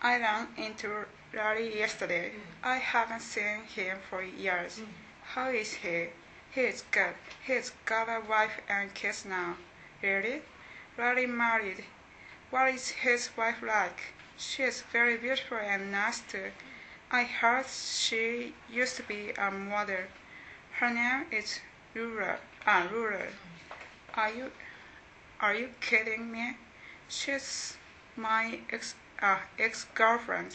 I ran into Larry yesterday. I haven't seen him for years. How is he? He's good. He's got a wife and kids now. Really? Larry married. What is his wife like? She's very beautiful and nice too. I heard she used to be a model. Her name is Rural. Rural. Are you kidding me? She's my ex-girlfriend.